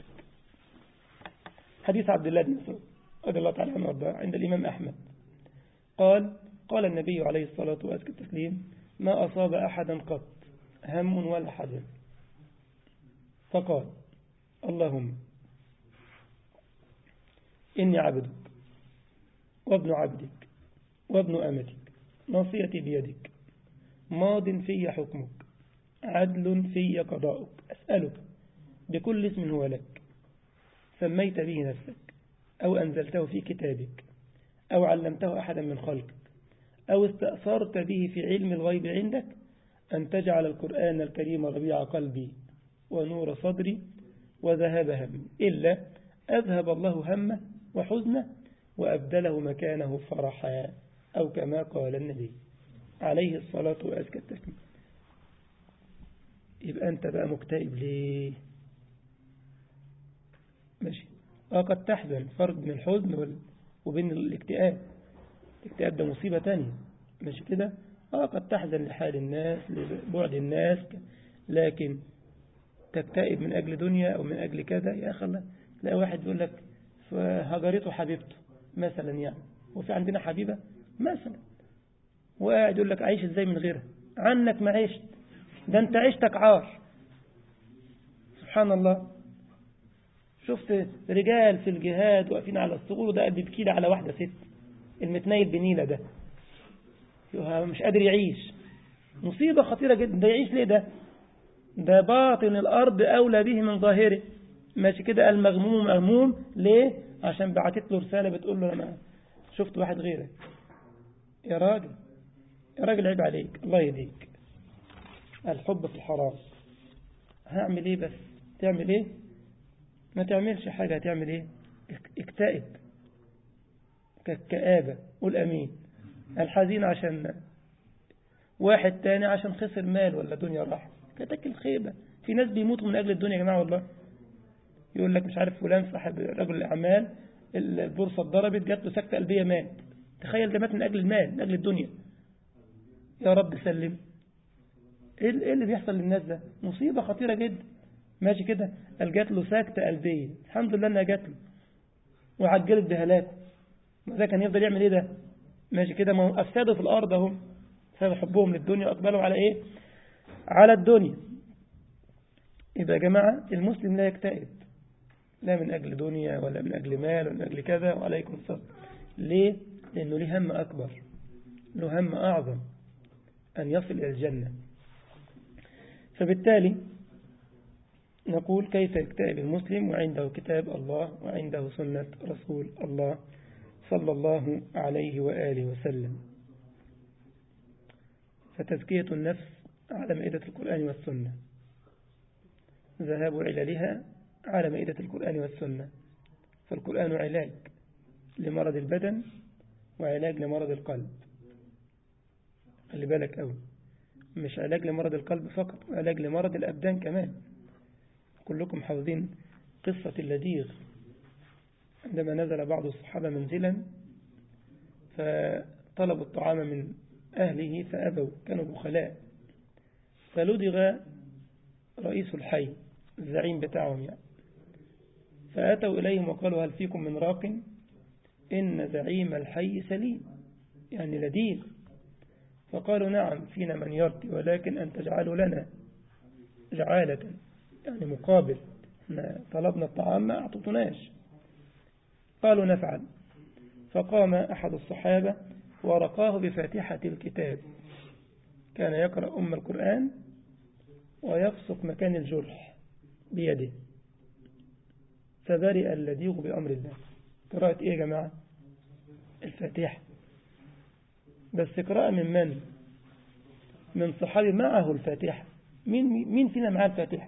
حديث عبد الله بن مسعود رضي الله تعالى عنه وارضاه عند الإمام أحمد قال النبي عليه الصلاة والتسليم ما أصاب أحدا قط هم ولا حزن فقال اللهم إني عبدك وابن عبدك وابن أمتك ناصيتي بيدك ماض في حكمك عدل في قضاؤك أسألك بكل اسم هو لك سميت به نفسك أو أنزلته في كتابك أو علمته أحدا من خلقك أو استأثرت به في علم الغيب عندك أن تجعل القرآن الكريم ربيع قلبي ونور صدري وذهاب همي إلا أذهب الله همه وحزنه وأبدله مكانه فرحا أو كما قال النبي عليه الصلاة والسلام. يبقى أنت بقى مكتئب ليه؟ ماشي، قد تحزن، فرق من الحزن وبين الاكتئاب. الاكتئاب ده مصيبة تانية، ماشي كده. قد تحزن لحال الناس لبعد الناس، لكن تكتئب من أجل دنيا أو من أجل كذا يا أخي الله. تلاقي واحد يقول لك هجرته حبيبته مثلا، يعني وفي عندنا حبيبة مثلا، وقاعد يقول لك عايش ازاي من غيرها، عنك ما عشت، ده انت عشتك عار. سبحان الله. شفت رجال في الجهاد واقفين على الثغور، ده قد بكيل على واحدة ست المتنيل بنيلة، ده مش قادر يعيش، مصيبة خطيرة جدا. ده يعيش ليه؟ ده باطن الأرض أولى به من ظاهره، ماشي كده. المغموم مغموم ليه؟ عشان بعتت له رسالة بتقول له أنا شفت واحد غيرك. يا راجل يا راجل عيب عليك، الله يهديك. الحب في الحرام. هعمل ايه بس؟ تعمل ايه؟ ما تعملش حاجة. هتعمل ايه؟ اكتئب كالكآبة. قول أمين. الحزين عشان واحد تاني عشان خسر مال ولا دنيا راح، كتك الخيبة. في ناس بيموتوا من أجل الدنيا يا جماعة والله. يقول لك مش عارف فلان صاحب رجل الأعمال البورصة اتضربت جات له سكتة قلبية مات. تخيل، ده مات من أجل المال، من أجل الدنيا. يا رب سلم. ايه اللي بيحصل للناس ده؟ مصيبة خطيرة جدا. ماشي كده. جات له سكتة قلبية، الحمد لله انها جات له وعجلت بهلاكه. ده كان يفضل يعمل ايه ده؟ ماشي كده. ما افسدوا في الارض اهم بسبب حبهم للدنيا واقبلوا على ايه؟ على الدنيا. يبقى يا جماعة المسلم لا يكتئب، لا من أجل دنيا ولا من أجل مال ولا من أجل كذا. وعليكم الصبر. ليه؟ لأنه له هم أكبر، له هم أعظم، أن يصل إلى الجنة. فبالتالي نقول كيف يكتئب المسلم وعنده كتاب الله وعنده سنة رسول الله صلى الله عليه وآله وسلم. فتزكية النفس على مائدة القرآن والسنة، ذهاب عللها على مائدة القرآن والسنة. فالقرآن علاج لمرض البدن وعلاج لمرض القلب. خلي بالك أوي، مش علاج لمرض القلب فقط، علاج لمرض الأبدان كمان. كلكم حافظين قصة اللذيغ عندما نزل بعض الصحابة منزلا فطلبوا الطعام من أهله فأبوا، كانوا بخلاء. فلدغ رئيس الحي الزعيم بتاعهم يعني. فأتوا إليهم وقالوا هل فيكم من راق؟ إن زعيم الحي سليم، يعني لديغ. فقالوا نعم فينا من يرقي، ولكن أن تجعلوا لنا جعالة، يعني مقابل، طلبنا الطعام ما أعطتناش. قالوا نفعل. فقام أحد الصحابة ورقاه بفاتحة الكتاب، كان يقرأ أم القرآن ويفسق مكان الجرح بيده، فبرئ اللديغ بأمر الله. قراءة إيه يا جماعة؟ الفاتحة. بس قراءة من؟ من صحابي معه الفاتحة. مين فينا معاه الفاتحة؟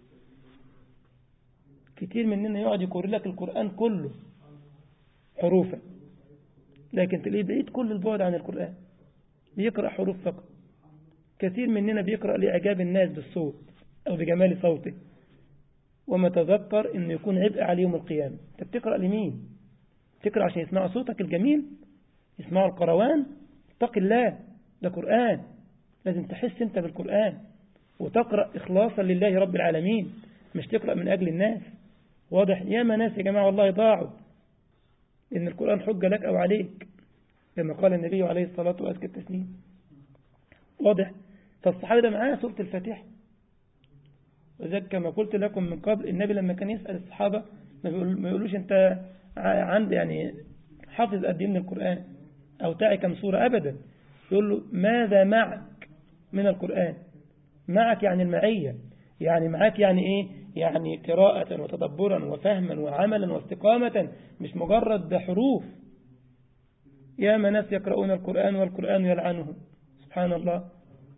كتير مننا يقعد يقول لك القرآن كله حروفا، لكن تلاقيه بعيد كل البعد عن القرآن، بيقرأ حروف فقط. كثير مننا بيقرأ لإعجاب الناس بالصوت أو بجمال صوته، وما تذكر إنه يكون عبء عليه يوم القيامة. أنت بتقرأ لمين؟ تقرأ عشان يسمعوا صوتك الجميل، يسمعوا القروان؟ اتق الله، ده قرآن، لازم تحس أنت بالقرآن وتقرأ إخلاصا لله رب العالمين، مش تقرأ من أجل الناس. واضح؟ ياما ناس يا جماعة والله ضاعوا إن القرآن حجة لك أو عليك، كما قال النبي عليه الصلاة وأزكى التسليم. واضح؟ فالصحابة ده معاه سورة الفاتحة. وذلك كما قلت لكم من قبل، النبي لما كان يسأل الصحابة ما يقولوش أنت عند يعني حافظ قد ايه من القرآن أو تعي كم سورة، أبدا. يقول له ماذا معك من القرآن؟ معك يعني المعية، يعني معك يعني إيه؟ يعني قراءة وتدبرا وفهما وعملا واستقامة، مش مجرد حروف. يا ناس يقرؤون القرآن والقرآن يلعنهم، سبحان الله.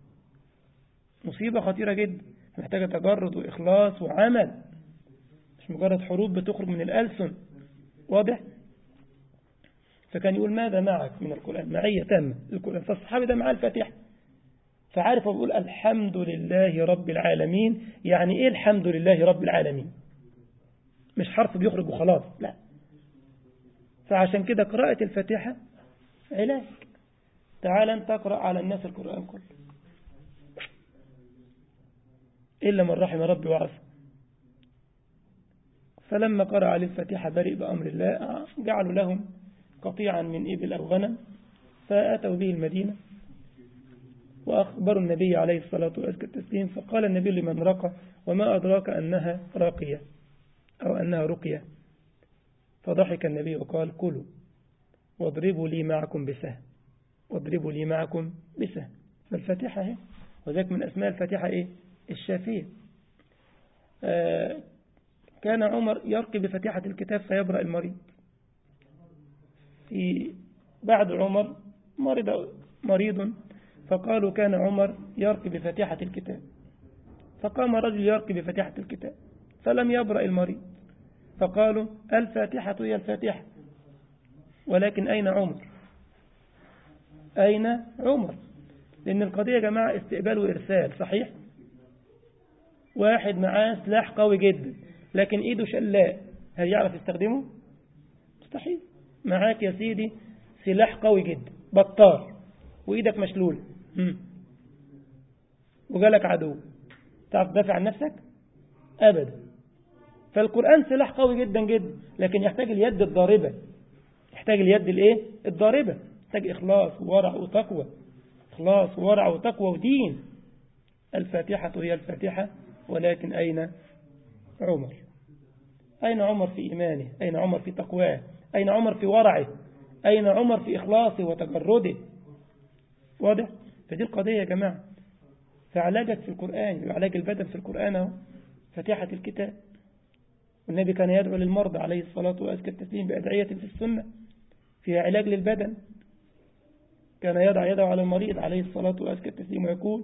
مصيبة خطيرة جدا، محتاجة تجرد وإخلاص وعمل، مش مجرد حروف بتخرج من الألسن. واضح؟ فكان يقول ماذا معك من القرآن؟ معية تامة القرآن. فالصحابي ده معاه الفاتحة، فعارف وبيقول الحمد لله رب العالمين. يعني إيه الحمد لله رب العالمين؟ مش حرف بيخرج وخلاص، لا. فعشان كده قراءة الفاتحة علاج. تعال أنت تقرأ على الناس القرآن كله، إلا من رحم ربي وعصى. فلما قرأ عليه الفاتحة برئ بأمر الله، جعلوا لهم قطيعا من إبل أو غنم، فأتوا به المدينة وأخبروا النبي عليه الصلاة والسلام. فقال النبي لمن رقى وما أدراك أنها راقية أو أنها رقية؟ فضحك النبي وقال كلوا واضربوا لي معكم بسهم، واضربوا لي معكم بسهم. فالفاتحة هي، وذلك من أسماء الفاتحة إيه؟ الشافية. كان عمر يرقي بفاتحة الكتاب فيبرأ المريض. في بعد عمر مريض، فقالوا كان عمر يرقي بفاتحة الكتاب، فقام رجل يرقي بفاتحة الكتاب فلم يبرأ المريض، فقالوا الفاتحة هي الفاتحة، ولكن أين عمر؟ أين عمر؟ لأن القضية يا جماعة استقبال وإرسال. صحيح؟ واحد معاه سلاح قوي جدا لكن إيده شلاء، هل يعرف يستخدمه؟ مستحيل. معاك يا سيدي سلاح قوي جدا بطار وإيدك مشلول وجالك عدو، تعرف تدافع عن نفسك؟ أبدا. فالقرآن سلاح قوي جدا جدا، لكن يحتاج اليد الضاربة، يحتاج اليد الايه؟ الضاربة، يحتاج إخلاص وورع وتقوى، إخلاص وورع وتقوى ودين. الفاتحة هي الفاتحة، ولكن أين عمر؟ أين عمر في إيمانه؟ أين عمر في تقواه؟ أين عمر في ورعه؟ أين عمر في إخلاصه وتجرده؟ واضح؟ فدي القضية يا جماعة. فعلاجك في القرآن، وعلاج البدن في القرآن هو فاتحة الكتاب. والنبي كان يدعو للمرضى عليه الصلاة وأزكى التسليم بأدعية في السنة فيها علاج للبدن. كان يدعو على المريض عليه الصلاة وأزكى التسليم ويقول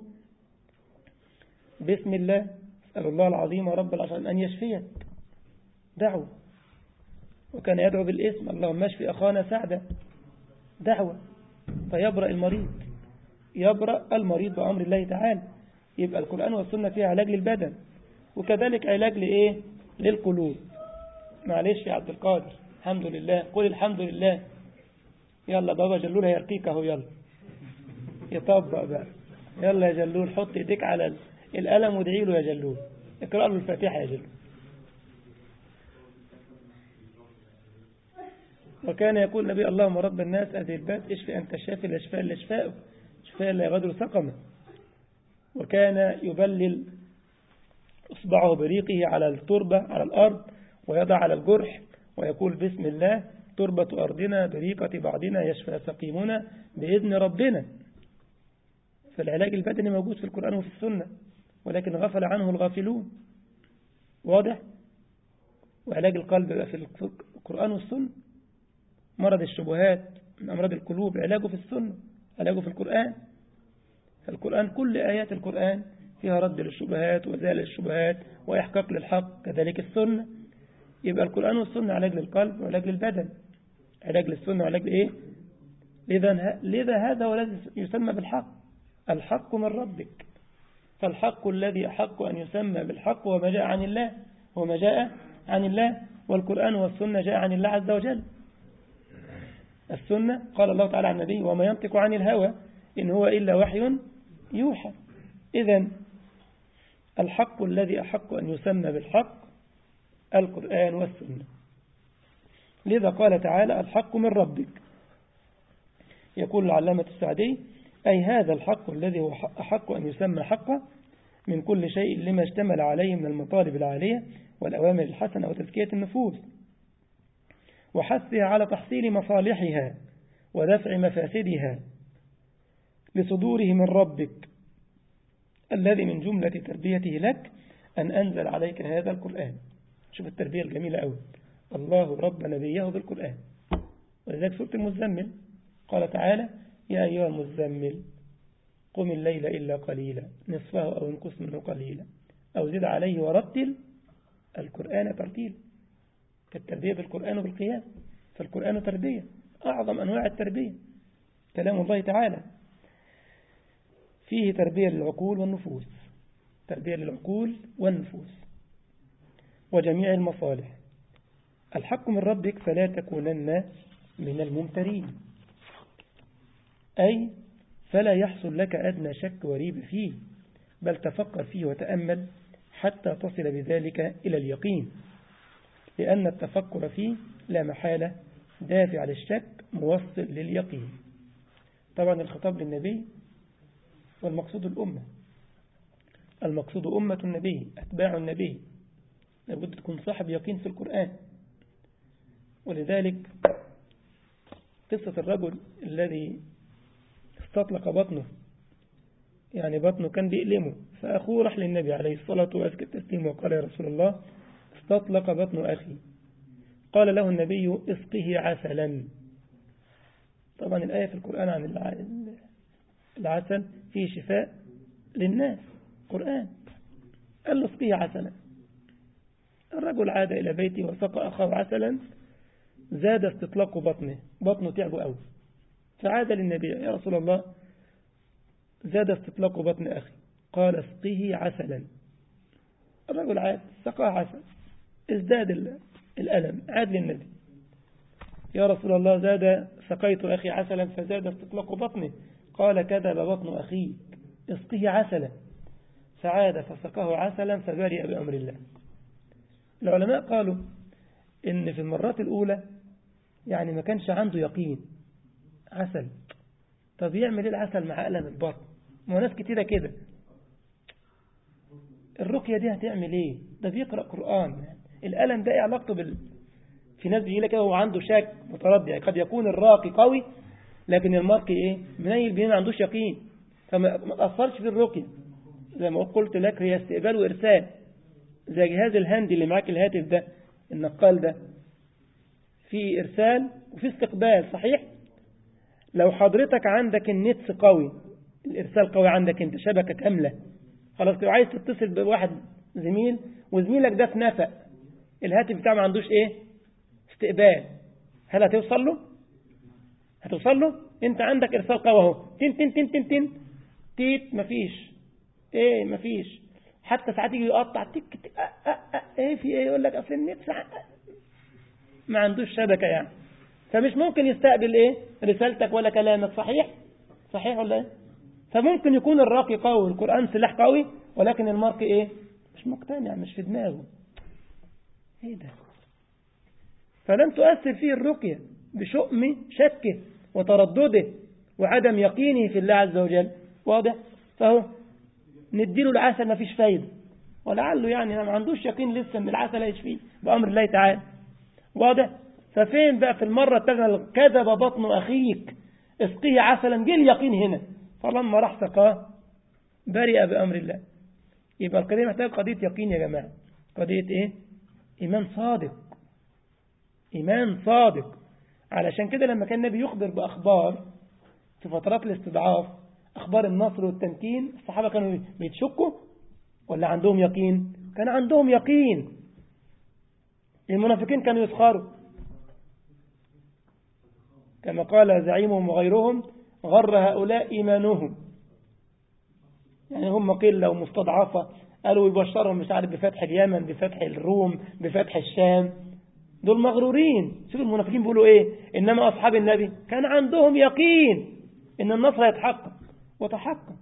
بسم الله أسأل الله العظيم رب العرش أن يشفيك، دعوة. وكان يدعو بالاسم اللهم اشفي أخانا سعدا، دعوة. فيبرأ المريض، يبرأ المريض بأمر الله تعالى. يبقى القرآن والسنة فيها علاج للبدن، وكذلك علاج لإيه؟ للقلوب. معلش يا عبد القادر، الحمد لله، قل الحمد لله. يلا بابا جلول هيرقيك اهو، يلا يطبق بقى. يلا يا جلول حط ايديك على القلم وادعي له يا جلول. اقرأ له الفاتحة يا جل. وكان يقول النبي اللهم رب الناس أذي الباس اشفي أنت الشافي لا شفاء إلا شفاءك شفاء لا يغادر سقما. وكان يبلل إصبعه بريقه على التربة على الأرض ويضع على الجرح ويقول بسم الله تربة أرضنا بريقة بعضنا يشفى سقيمنا بإذن ربنا. فالعلاج البدني موجود في القرآن وفي السنة ولكن غفل عنه الغافلون. واضح؟ وعلاج القلب بقى في القرآن والسنة. مرض الشبهات من أمراض القلوب علاجه في السنة علاجه في القرآن. فالقرآن كل آيات القرآن فيها رد للشبهات وزال الشبهات وإحقاق للحق. كذلك السنة. يبقى القرآن والسنة علاج للقلب وعلاج للبدن. علاج للسنة وعلاج لإيه؟ لذا هذا هو الذي يسمى بالحق. الحق من ربك. فالحق الذي أحق أن يسمى بالحق وما جاء عن الله وما جاء عن الله. والقرآن والسنة جاء عن الله عز وجل. السنة قال الله تعالى عن النبي وما ينطق عن الهوى إن هو إلا وحي يوحى. إذن الحق الذي أحق أن يسمى بالحق القرآن والسنة. لذا قال تعالى الحق من ربك. يقول العلامة السعدي أي هذا الحق الذي هو أحق أن يسمى حقا من كل شيء لما اشتمل عليه من المطالب العالية والأوامر الحسنة وتزكية النفوس وحثها على تحصيل مصالحها ودفع مفاسدها لصدوره من ربك الذي من جملة تربيته لك أن أنزل عليك هذا القرآن. شوف التربية الجميلة أوي. الله رب نبيه بالقرآن. ولذلك سورة المزمل قال تعالى يا أيها المزمل قم الليل إلا قليلا نصفه أو انقص منه قليلا أو زد عليه ورتل القرآن ترتيلا. كالتربية بالقرآن وبالقيام. فالقرآن تربية أعظم أنواع التربية. كلام الله تعالى فيه تربية للعقول والنفوس. تربية للعقول والنفوس وجميع المصالح. الحق من ربك فلا تكونن من الممترين أي فلا يحصل لك أدنى شك وريب فيه بل تفكر فيه وتأمل حتى تصل بذلك إلى اليقين لأن التفكر فيه لا محالة دافع للشك موصل لليقين. طبعا الخطاب للنبي والمقصود الأمة. المقصود أمة النبي أتباع النبي لابد تكون صاحب يقين في القرآن. ولذلك قصة الرجل الذي استطلق بطنه يعني بطنه كان بيألمه فأخوه راح للنبي عليه الصلاة والسلام وقال يا رسول الله استطلق بطن أخي. قال له النبي اسقه عسلا. طبعا الآية في القرآن عن العسل فيه شفاء للناس قرآن. قال له اسقه عسلا. الرجل عاد إلى بيته وسقى أخاه عسلا زاد استطلاق بطنه تعبه أوي فعاد للنبي يا رسول الله زاد استطلاق بطن أخي. قال اسقه عسلا. الرجل عاد سقاه عسل ازداد الألم عاد للنبي يا رسول الله زاد سقيت أخي عسلا فزاد استطلاق بطنه. قال كذب بطن أخيك اسقه عسلا. فعاد فسقاه عسلا فبرئ بأمر الله. العلماء قالوا إن في المرات الأولى يعني ما كانش عنده يقين عسل. طب يعمل ايه العسل مع ألم البطن؟ ما ناس كتيرة كده. الرقية دي هتعمل ايه؟ ده بيقرأ قرآن. الألم ده ايه علاقته في ناس بيجي لك كده وهو عنده شك متردد. يعني قد يكون الراقي قوي لكن المرقي ايه؟ منيل بيه ما عندوش يقين فما تأثرش في الرقية. زي ما قلت لك هي استقبال وإرسال. زي جهاز الهاندي اللي معاك الهاتف ده النقال ده في إرسال وفي استقبال صحيح. لو حضرتك عندك النت قوي الإرسال قوي عندك انت شبكة كاملة خلاص لو عايز تتصل بواحد زميل وزميلك ده في نفق الهاتف بتاعه ما عندوش ايه استقبال هل هتوصل له؟ هتوصل له؟ انت عندك إرسال قوي اهو تين تين تين تين تين تيت مفيش ايه مفيش حتى ساعات يجي يقطع تك تك ايه في ايه يقول لك اصل النت ما عندوش شبكة يعني فمش ممكن يستقبل ايه رسالتك ولا كلامك صحيح ولا ايه. فممكن يكون الراقي قوي القرآن سلاح قوي ولكن المرقي ايه مش مش مقتنع، مش في دماغه. ايه ده؟ فلم تؤثر فيه الرقية بشؤم شكه وتردده وعدم يقينه في الله عز وجل. واضح؟ فهو نديله العسل ما فيش فايدة، ولعله يعني ما عندوش يقين لسه ان العسل هيشفيه بأمر الله تعالى. واضح؟ ففين بقى في المرة الثانية كذب بطن أخيك اسقيه عسلا، جه اليقين هنا، فلما راح سقاه برئ بأمر الله. يبقى القضية محتاجة قضية يقين يا جماعة. قضية ايه؟ إيمان صادق. إيمان صادق. علشان كده لما كان النبي يخبر بأخبار في فترات الاستضعاف، أخبار النصر والتمكين، الصحابة كانوا بيتشكوا ولا عندهم يقين؟ كان عندهم يقين. المنافقين كانوا يسخروا كما قال زعيمهم وغيرهم: غر هؤلاء إيمانهم. يعني هم قلة ومستضعفة، قالوا يبشرهم مش عارف بفتح اليمن، بفتح الروم، بفتح الشام، دول مغرورين. شوف المنافقين بيقولوا ايه. انما اصحاب النبي كان عندهم يقين ان النصر يتحقق، وتحقق،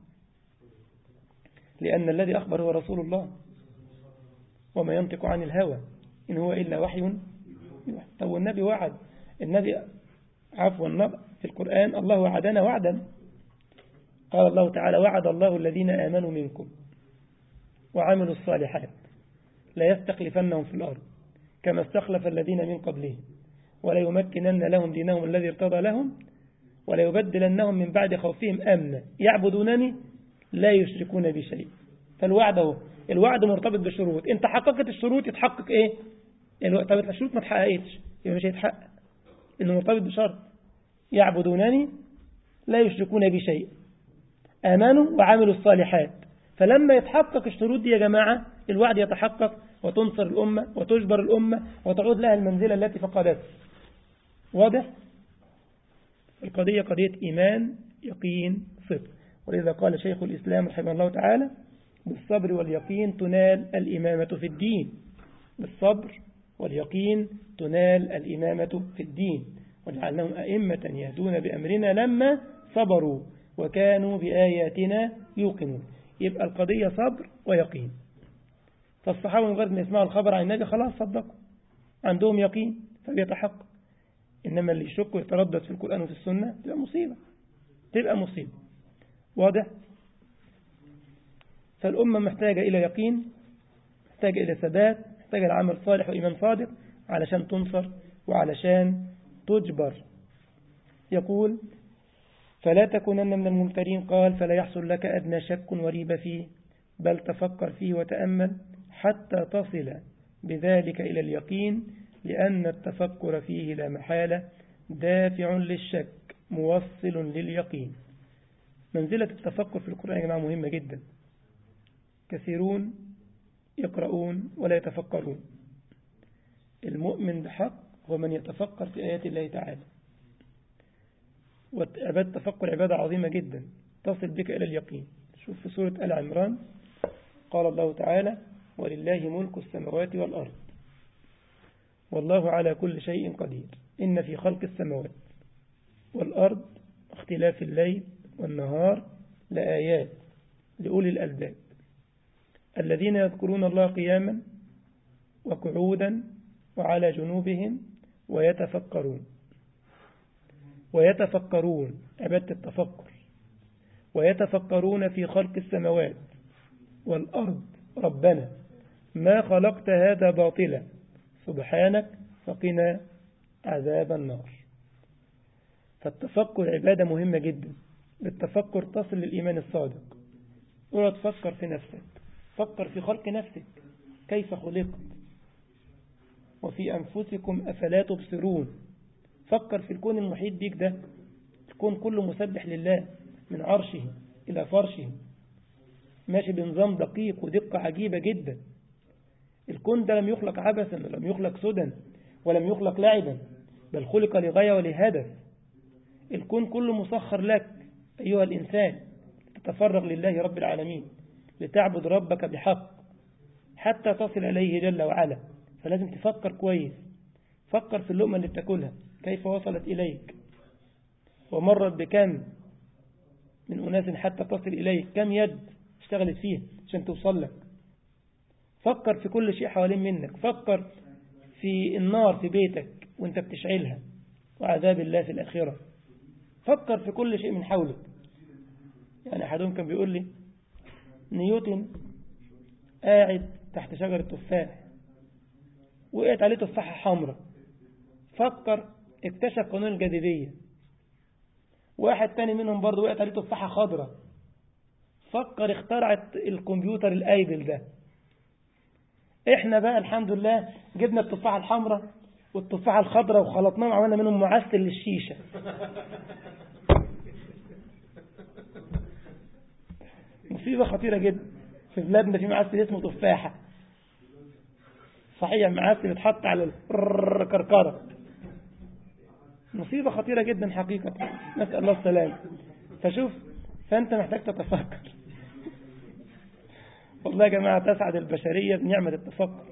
لان الذي اخبر هو رسول الله وما ينطق عن الهوى ان هو الا وحي يوحى. طب والنبي وعد، النبي عفوا في القرآن الله وعدنا وعدا. قال الله تعالى: وعد الله الذين آمنوا منكم وعملوا الصالحات لا يستخلفنهم في الأرض كما استخلف الذين من قبلهم ولا يمكنن لهم دينهم الذي ارتضى لهم ولا يبدلنهم من بعد خوفهم أمنا يعبدونني لا يشركون بشيء. فالوعد هو الوعد مرتبط بشروط، انت حققت الشروط يتحقق ايه؟ طب الشروط ما اتحققتش يبقى مش هيتحقق، انه مرتبط بشرط: يعبدونني لا يشركون بشيء، آمنوا وعملوا الصالحات. فلما يتحقق الشروط دي يا جماعة الوعد يتحقق، وتنصر الأمة وتجبر الأمة وتعود لها المنزلة التي فقدتها. واضح؟ القضية قضية إيمان، يقين، صدق. ولذا قال شيخ الإسلام رحمه الله تعالى: بالصبر واليقين تنال الإمامة في الدين. بالصبر واليقين تنال الإمامة في الدين، وجعلناهم أئمة يهدون بأمرنا لما صبروا وكانوا بآياتنا يوقنون. يبقى القضية صبر ويقين. فالصحابة مجرد ما يسمعوا الخبر عن النبي خلاص صدقوا، عندهم يقين فبيتحقق. إنما اللي يشك ويتردد في القرآن وفي السنة تبقى مصيبة، تبقى مصيبة. واضح؟ فالأمة محتاجة إلى يقين، محتاجة إلى ثبات، محتاجة إلى عمل صالح وإيمان صادق علشان تنصر وعلشان تجبر. يقول: فلا تكونن من الممترين. قال: فلا يحصل لك أدنى شك وريب فيه، بل تفكر فيه وتأمل حتى تصل بذلك إلى اليقين، لأن التفكر فيه لا محالة دافع للشك موصل لليقين. منزلة التفكر في القرآن يا جماعة مهمة جدا. كثيرون يقرؤون ولا يتفكرون. المؤمن بحق هو من يتفكر في آيات الله تعالى. وعبادة التفكر عبادة عظيمة جدا تصل بك إلى اليقين. شوف في سورة آل عمران قال الله تعالى: ولله ملك السماوات والأرض والله على كل شيء قدير إن في خلق السماوات والأرض اختلاف الليل والنهار لآيات لأولي الألباب الذين يذكرون الله قياما وقعودا وعلى جنوبهم ويتفكرون عبادة التفكر، ويتفكرون في خلق السماوات والأرض ربنا ما خلقت هذا باطلا سبحانك فقنا عذاب النار. فالتفكر عبادة مهمة جدا. بالتفكر تصل للإيمان الصادق. ولا تفكر في نفسك، فكر في خلق نفسك كيف خلقت، وفي أنفسكم أفلا تبصرون. فكر في الكون المحيط بك ده، الكون كله مسبح لله من عرشه إلى فرشه، ماشي بنظام دقيق ودقة عجيبة جدا. الكون ده لم يخلق عبثا ولم يخلق سدى ولم يخلق لعبا، بل خلق لغاية ولهدف. الكون كله مسخر لك أيها الإنسان تتفرغ لله رب العالمين، لتعبد ربك بحق حتى تصل إليه جل وعلا. فلازم تفكر كويس. فكر في اللقمة اللي بتاكلها كيف وصلت إليك، ومرت بكم من أناس حتى تصل إليك، كم يد اشتغلت فيه عشان توصل لك. فكر في كل شيء حوالين منك، فكر في النار في بيتك وانت بتشعلها وعذاب الله في الآخرة، فكر في كل شيء من حولك. يعني أحدهم كان بيقول لي نيوتن قاعد تحت شجرة تفاح، وقعت عليه تفاحة حمراء، فكر اكتشف قانون الجاذبية. واحد تاني منهم برضه وقعت عليه تفاحة خضراء، فكر اخترعت الكمبيوتر الآيبل ده. احنا بقى الحمد لله جبنا التفاحة الحمراء والتفاحة الخضراء وخلطناهم وعملنا منهم معسل للشيشة. مصيبة خطيرة جدا. في بلادنا في معسل اسمه تفاحة، صحيح معسل بيتحط على الكركرة. مصيبة خطيرة جدا حقيقة، نسأل الله السلام. فأنت محتاج تتفكر. والله يا جماعة تسعد البشرية بنعمة التفكر،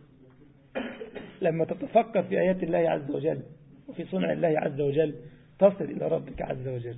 لما تتفكر في آيات الله عز وجل وفي صنع الله عز وجل تصل إلى ربك عز وجل.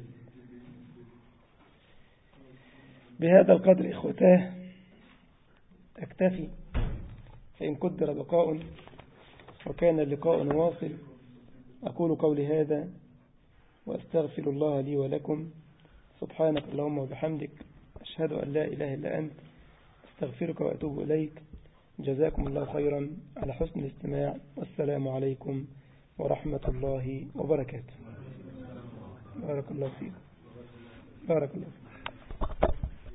بهذا القدر إخوتاه أكتفي، فإن قدر بقاء وكان اللقاء واصل. أقول قولي هذا وأستغفر الله لي ولكم. سبحانك اللهم وبحمدك، أشهد أن لا إله إلا أنت، أستغفرك وأتوب إليك. جزاكم الله خيرا على حسن الاستماع، والسلام عليكم ورحمة الله وبركاته. بارك الله فيك. بارك الله فيك.